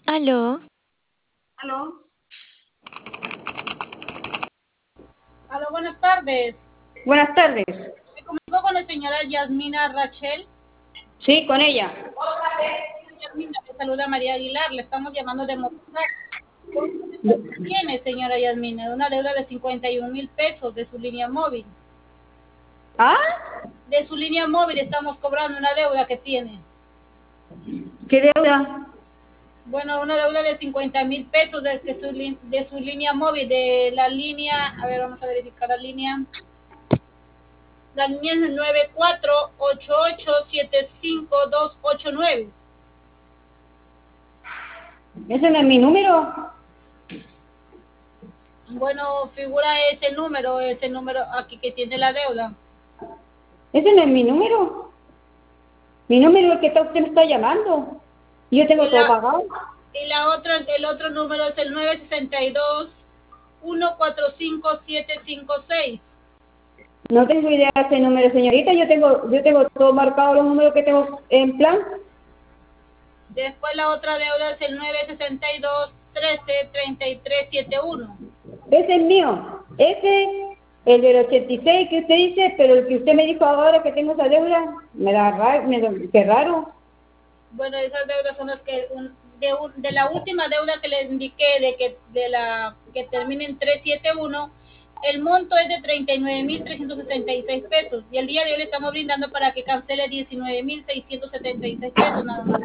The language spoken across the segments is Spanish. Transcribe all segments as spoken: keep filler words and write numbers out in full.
Aló, Aló. Aló, buenas tardes. Buenas tardes. Me comunico con la señora Yasmina Rachel. Sí, con ella. Yasmina, le saluda María Aguilar. Le estamos llamando de Movistar. ¿Cuánto tiene, señora Yasmina? Una deuda de cincuenta y un mil pesos de su línea móvil. ¿Ah? De su línea móvil estamos cobrando una deuda que tiene. ¿Qué deuda? Bueno, una deuda de cincuenta mil pesos de, que su, de su línea móvil, de la línea, a ver, vamos a verificar la línea. La línea es el nueve cuatro ocho ocho siete cinco dos ocho nueve. ¿Ese no es mi número? Bueno, figura ese número, ese número aquí que tiene la deuda. ¿Ese no es mi número? Mi número es el que está- usted me está llamando. Yo tengo Y todo la, pagado. y la otra, el otro número es el nueve seis dos uno cuatro cinco siete cinco seis. No tengo idea de ese número, señorita. Yo tengo, yo tengo todo marcado los números que tengo en plan. Después la otra deuda es el nueve seis dos trece treinta y tres setenta y uno. Ese es mío. Ese, el del ochenta y seis que usted dice, pero el que usted me dijo ahora que tengo esa deuda, me da raro, me da, qué raro. Bueno, esas deudas son las que un, de, un, de la última deuda que le indiqué de que de la que termina en trescientos setenta y uno, el monto es de treinta y nueve mil trescientos sesenta y seis pesos y el día de hoy le estamos brindando para que cancele diecinueve mil seiscientos setenta y seis pesos nada más.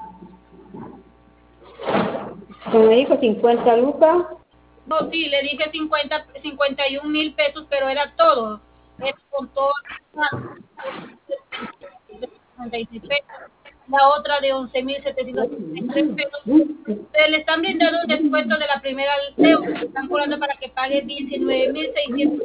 Como me dijo, cincuenta lucas. No, sí, le dije cincuenta, cincuenta y un mil pesos, pero era todo. Era con todo. sesenta y seis pesos. La otra de once mil setecientos setenta y tres pesos. Se le están brindando un descuento de la primera deuda. Le están cobrando para que pague diecinueve mil seiscientos